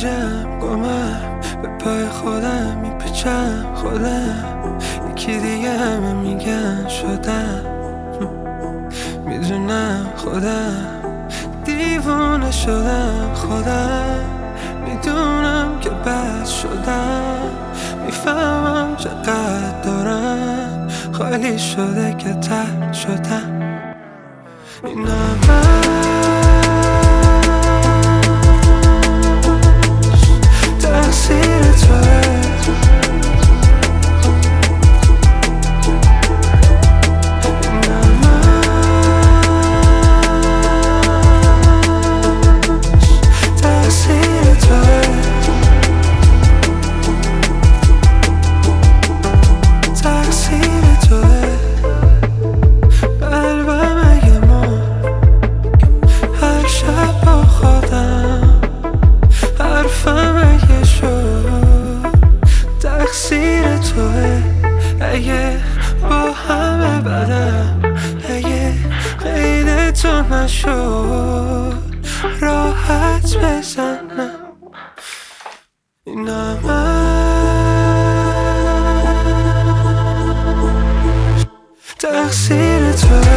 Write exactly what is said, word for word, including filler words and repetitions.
گیجم گمم به پای خودم میپیچم خودم یکی دیگه همه میگن شدم میدونم خودم دیوونه شدم خودم میدونم که بد شدم میفهمم چقدر دارم خالی شده که تر شدم اینم تقصیر توه تقصیر توه اگه با همه بدم اگه غیر تو نشد راحت بزنم اینم تقصیر توه